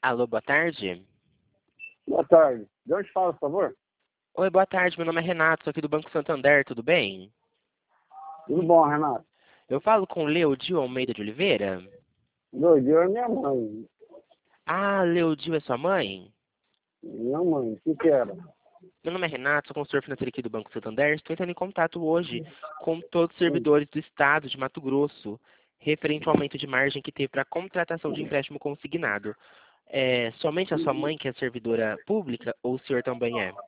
Alô, boa tarde. Boa tarde. De onde fala, por favor? Oi, boa tarde. Meu nome é Renato, sou aqui do Banco Santander, tudo bem? Tudo bom, Renato? Eu falo com Leodio Almeida de Oliveira? Doido, é minha mãe. Ah, Leodio é sua mãe? Minha mãe, o que que era? Meu nome é Renato, sou consultor financeiro aqui do Banco Santander. Estou entrando em contato hoje com todos os Hum. servidores do Estado de Mato Grosso, referente ao aumento de margem que teve para a contratação de empréstimo consignado. É somente a sua mãe que é servidora pública ou o senhor também é?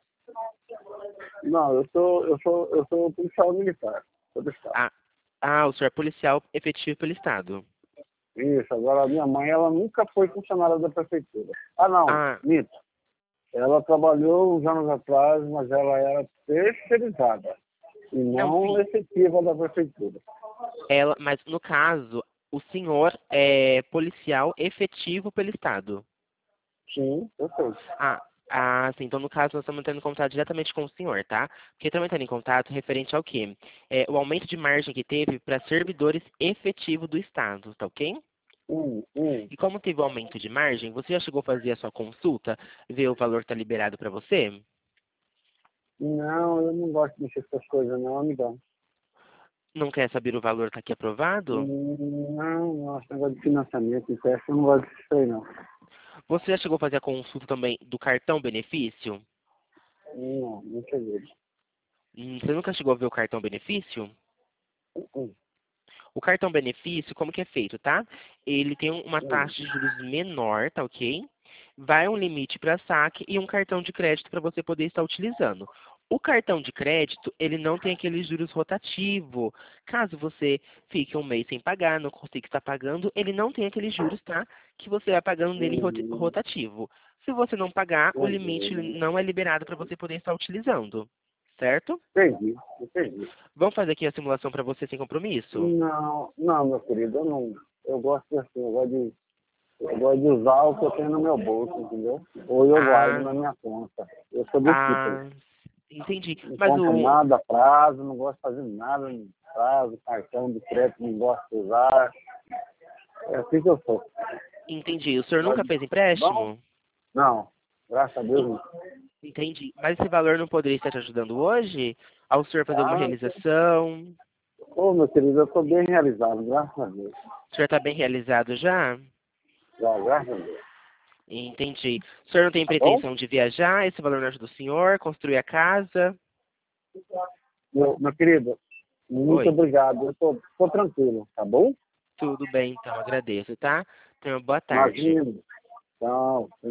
Não, eu sou policial militar. Sou do Estado. Ah, o senhor é policial efetivo pelo Estado. Isso, agora a minha mãe, ela nunca foi funcionária da prefeitura. Ah, não, Ah, mito. Ela trabalhou uns anos atrás, mas ela era terceirizada e não, não sim. efetiva da prefeitura. Mas no caso, o senhor é policial efetivo pelo Estado. Sim, eu sei. Sim. Então, no caso, nós estamos entrando em contato diretamente com o senhor, tá? Porque estamos entrando em contato referente ao quê? O aumento de margem que teve para servidores efetivos do Estado, tá ok? Hum. E como teve o aumento de margem, você já chegou a fazer a sua consulta, ver o valor está liberado para você? Não, eu não gosto de mexer com essas coisas, não, amigão. Não quer saber o valor está aqui aprovado? Não, esse negócio de financiamento, empréstimo, eu não gosto disso aí, não. Você já chegou a fazer a consulta também do cartão benefício? Não cheguei. Você nunca chegou a ver o cartão benefício? Hum, O cartão benefício, como que é feito, tá? Ele tem uma hum, taxa de juros menor, tá ok? Vai um limite para saque e um cartão de crédito para você poder estar utilizando. O cartão de crédito, ele não tem aquele juros rotativo. Caso você fique um mês sem pagar, não consiga estar pagando, ele não tem aqueles juros, tá? Que você vai pagando nele hum, rotativo. Se você não pagar, o limite não é liberado para você poder estar utilizando. Certo? entendi. Vamos fazer aqui a simulação para você sem compromisso? Não, meu querido, eu não. Eu gosto de assim, eu gosto de usar o que eu tenho no meu bolso, entendeu? Ou eu guardo Ah, na minha conta. Eu sou desse tipo aí. Ah, entendi. Não Mas compro nada a prazo, não gosto de fazer nada no prazo, cartão de crédito não gosto de usar. É assim que eu sou. entendi. O senhor nunca Pode- fez Bom? empréstimo? Não, graças a Deus En- não. Entendi. Mas esse valor não poderia estar te ajudando hoje? Ao senhor fazer alguma Ah, realização? ô, meu querido, eu estou bem realizado, graças a Deus. O senhor está bem realizado já? Já, graças a Deus. Entendi. O senhor não tem Tá bom? pretensão de viajar? Esse valor não ajuda o senhor? Construir a casa? Meu querido, muito Oi. obrigado. Eu estou tranquilo, tá bom? Tudo bem, então. Agradeço, tá? Tenha uma boa tarde. Imagina. Tchau.